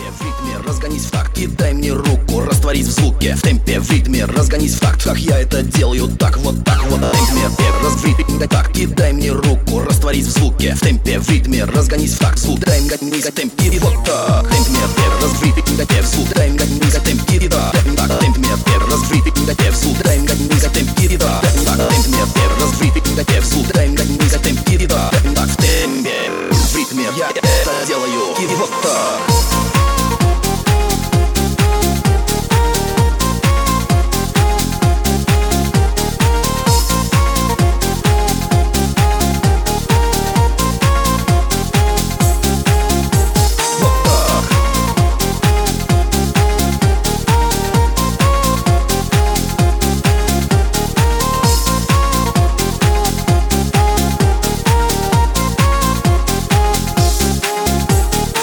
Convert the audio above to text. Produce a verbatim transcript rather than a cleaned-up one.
В ритме разгонись в такт и дай мне руку, растворись в звуке. В темпе, в ритме разгонись в такт, как я это делаю, так вот, так вот. В темпе, раз в ритме такт и дай мне руку, растворись в звуке. В темпе, в ритме разгонись в такт, звук дай мне за темпе и вот так. В темпе, раз в ритме в звук дай мне за темпе и да. Так, в темпе, раз в ритме в звук дай мне за темпе и да. Так, в темпе, раз в ритме в звук дай мне за темпе и да. Так, в темпе, в ритме я это делаю и вот так.